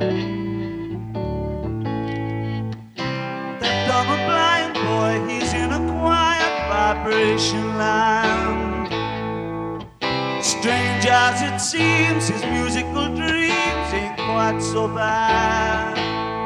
That dumb and blind boy, he's in a quiet vibration land. Strange as it seems, his musical dreams ain't quite so bad.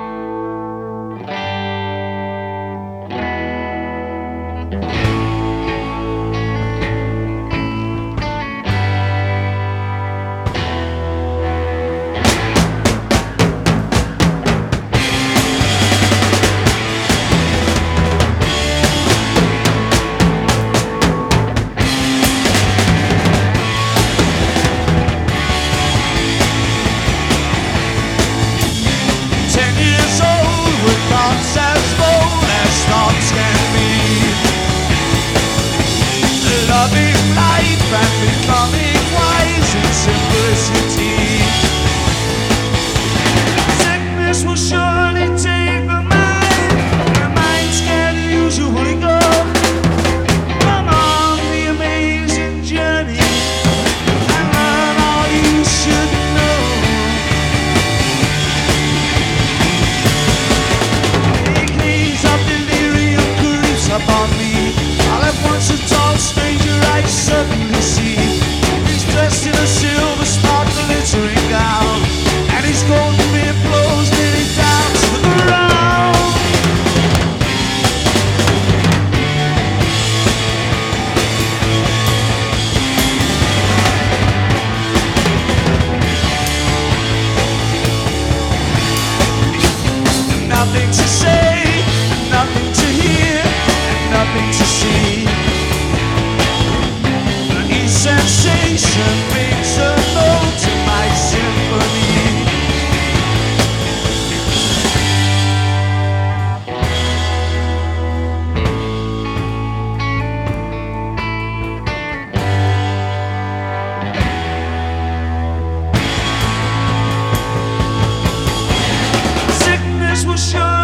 Loving life and becoming wise in simplicity. Sickness will surely take the mind. The minds can usually go. Come on the amazing journey and learn all you should know. A haze of delirium creeps upon me. All at once a tall stranger I suddenly see. He's dressed in a silver sparkle glittering gown, and his golden beard flows nearly down to the ground. Nothing to say, nothing to hear, and nothing to see. Sensation brings a note to my symphony. Sickness will show.